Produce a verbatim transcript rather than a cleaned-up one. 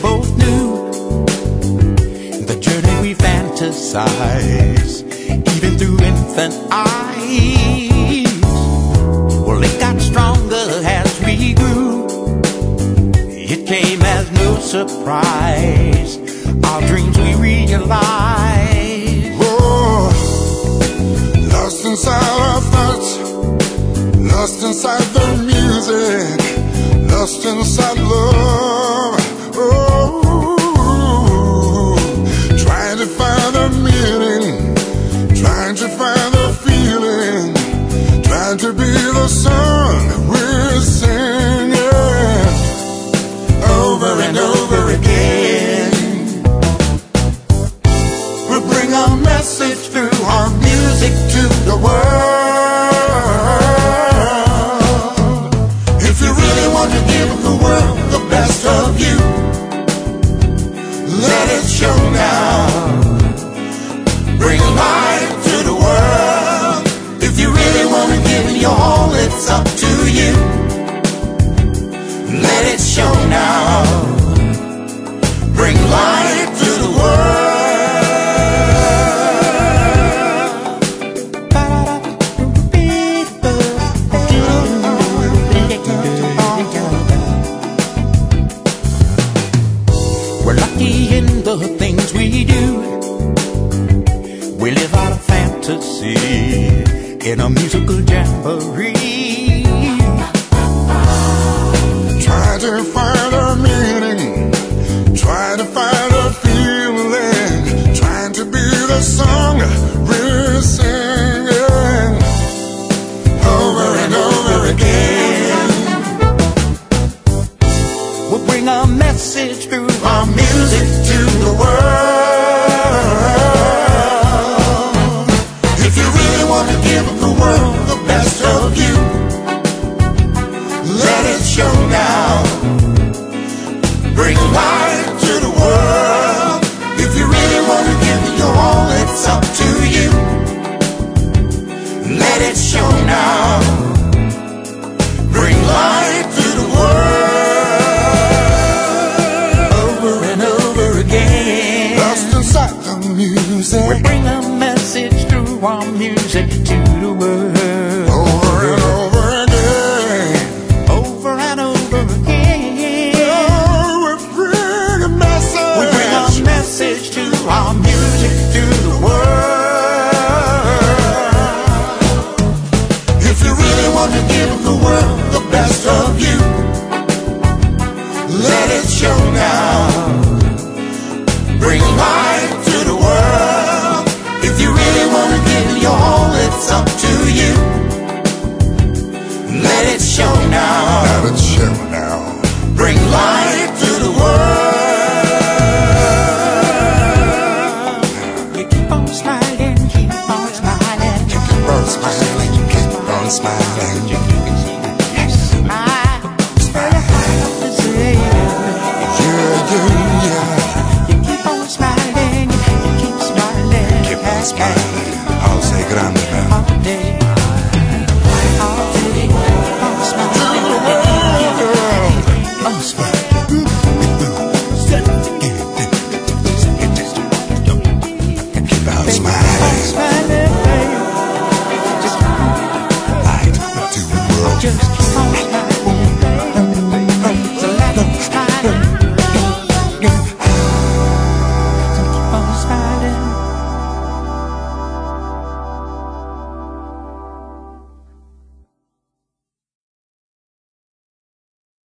both knew the journey we fantasize, even through infant eyes. Well, it got stronger as we grew. It came as no surprise, our dreams we realized. Oh, lost inside our thoughts, lost inside the music, lost inside love. Oh, trying to find a meaning, trying to find a feeling, trying to be the song we're singing over and over again. We bring our message through our music to the world. If you really want to give the world the best of you, let it show now. Bring life to the world. If you really want to give your all, it's up to you. Let it show now. Bring life to the world. We're lucky in the things we do. We live out a fantasy in a musical jamboree. Try to find a meaning, try to find a feeling, trying to be the song we're singing over and over again. We'll bring our message through our music to the world. If you really want to give the world the best of you, let it show now. Bring life to the world. If you really want to give your all, it's up to you. Let it show now. Bring life to the world. Over and over again. Lost inside the music. We bring a message through our music to the world. Over and over again. Over and over again. Oh, we bring a message. We bring our message to our music to the world. If you really want to give the world the best of you, let it show now. Bring life to the world. If you really want to give your all, it's up to you. Let it show now. Let it show now. Bring life to the world. You keep on smiling, keep on smiling, Keep on smiling, keep on smiling. smile. Smile hard to say. Yeah, yeah, yeah. You keep on smiling, you keep smiling. Keep on smiling.